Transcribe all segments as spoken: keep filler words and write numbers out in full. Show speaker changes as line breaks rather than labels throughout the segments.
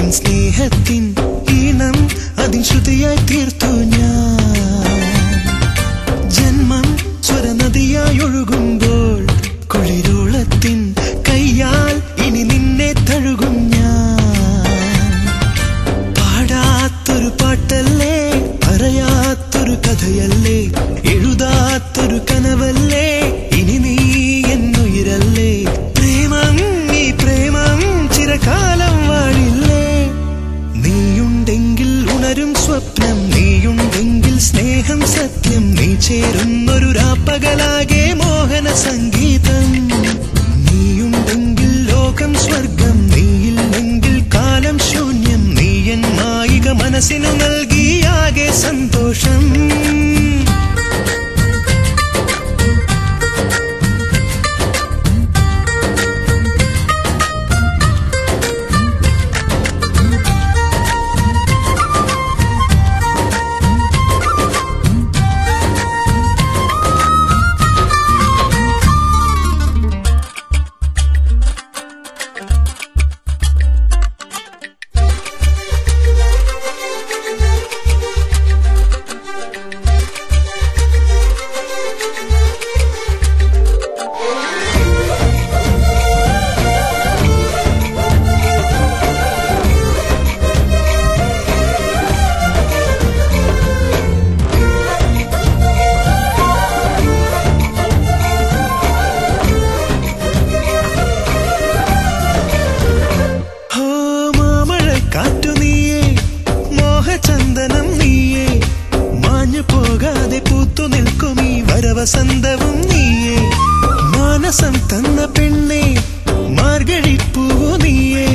സ്നേഹത്തിൻ ഈണം അതിൻ ശ്രുതിയായി തീർത്തു ഞാൻ. ജന്മം സ്വരനദിയായി ഒഴുകുമ്പോൾ കുളിരോളത്തിൻ കയ്യാൽ ഇനി നിന്നെ തഴുകും ഞാൻ. പാടാത്തൊരു പാട്ടല്ലേ, പറയാത്തൊരു കഥയല്ലേ, എഴുതാത്തൊരു കനവല്ലേ, ഇനി നീ എന്നുയിരല്ലേ. പ്രേമം ഈ പ്രേമം ചിരകാലം വാഴില്ലേ. നീയുണ്ടെങ്കിൽ ഉണരും സ്വപ്നം, നീയുണ്ടെങ്കിൽ സ്നേഹം സത്യം, നീ ചേരുന്നൊരു രാപ്പകലാകെ മോഹന സംഗീതം. നീയുണ്ടെങ്കിൽ ലോകം സ്വർഗം, നീയില്ലെങ്കിൽ കാലം ശൂന്യം, നീ എൻ നായിക മനസ്സിനു നൽകിയാകെ സന്തോഷം. കാറ്റു നീയേ, മോഹചന്ദനം നീയേ, മാഞ്ഞു പോകാതെ പൂത്തു നിൽക്കും ഈ വരവസന്തവും നീയേ. മാനസം തന്ന പെണ്ണേ, മാർഗഴിപ്പൂവു നീയേ,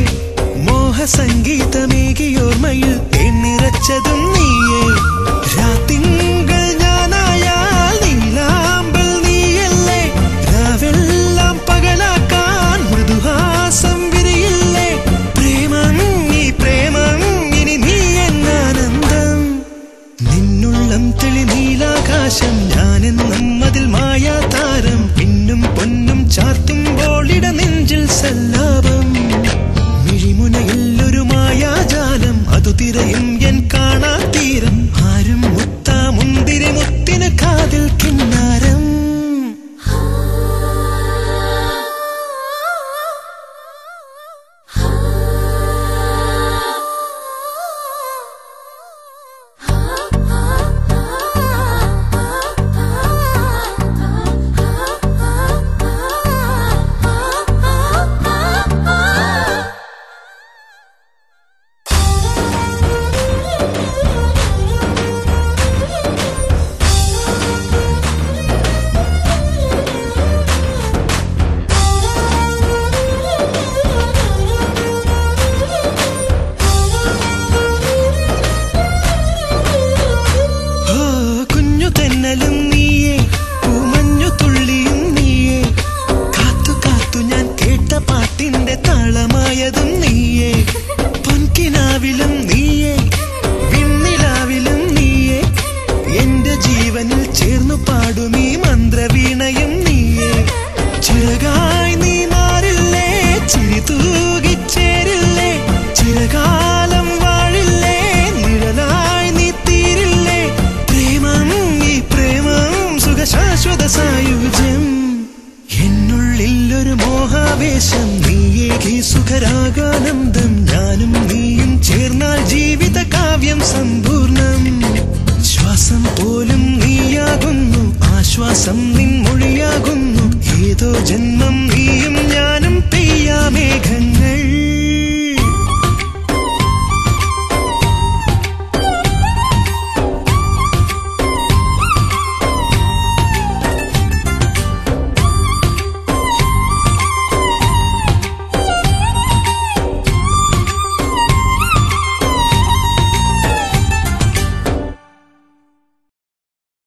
മോഹസംഗീതമേകിയോർമ്മയിൽ തേന്നിറച്ചതും നീയേ. രാത്തിങ്കൾ ഞാനായാൽ നീലാമ്പൽ നീയല്ലേ, രാവെല്ലാം പകലാക്കാൻ മൃദുഹാസം വിരിയില്ലേ. പ്രേമം ഈ പ്രേമം ഇനി നീ എന്നാനന്ദം. നിന്നുള്ളം തെളി നീലാകാശം, ഞാനെന്നും അതിൽ മായാതാരം. പിന്നും പൊന്നും ചാർത്തുമ്പോൾ ഇട നെഞ്ചിൽ സല്ലാപം. മിഴിമുനയില്ലൊരു മായാജാലം, അതു തിരയും എൻ കാണാ തീരം. ആരും മുത്താ മുന്തിരി മുത്തിന് കാതിൽ കിന്നാരം. തെന്നലും നീയേ, പൂമഞ്ഞു തുള്ളിയും നീയേ, കാത്തു കാത്തു ഞാൻ കേട്ട പാട്ടിന്റെ താളമായതും നീയേ. പൊൻകിനാവിലും നീയേ, വിണ്ണിലാവിലും നീയേ, എന്റെ ജീവനിൽ ചേർന്നു പാടും ഈ മന്ത്രവീണയും നീയേ. ചിറകായി നീ മാറില്ലേ, ചിരി തൂകിച്ചേരില്ലേ, ചിരകാലം വാഴില്ലേ, നിഴലായി നീ തീരില്ലേ. പ്രേമം ഈ പ്രേമം സുഖശാശ്വത സായുജ്യം. എന്നുള്ളിൽ ഒരു മോഹാവേശം, നീയേകി സുഖരാഗാനന്ദം. ഞാനും നീയും ചേർന്നാൽ ജീവിത കാവ്യം സമ്പൂർണം. ശ്വാസം പോലും നീയാകുന്നു, ആശ്വാസം നിൻ മൊഴിയാകുന്നു. ഏതോ ജന്മം നീയും